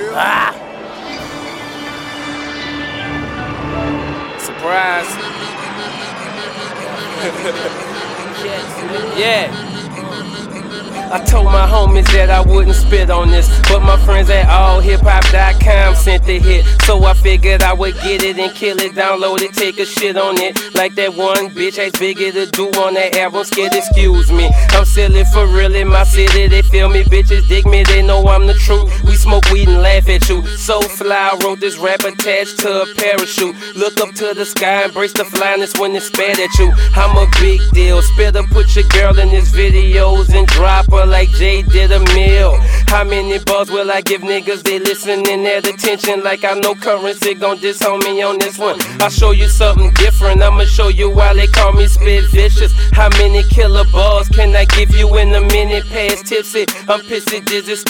Ah! Surprise. Yeah. I told my homies that I wouldn't spit on this, but my friends at allhiphop.com sent the hit. So I figured I would get it and kill it, download it, take a shit on it. Like that one bitch asked Biggie to do on that album, scared, excuse me. I'm silly for real in my city, they feel me, bitches dig me, they know I'm the truth. We smoke weed and laugh at you. So fly, I wrote this rap attached to a parachute. Look up to the sky, embrace the flyness when it's spat at you. I'm a big deal, spitter, put your girl in his videos and drop her like Jay did a meal. How many bars will I give niggas? They listening at attention like I know Currency gon' disown me on this one. I'll show you something different, I'ma show you why they call me Spit Vicious. How many killer bars can I give you in a minute? Past tipsy, I'm pissy, dizzy.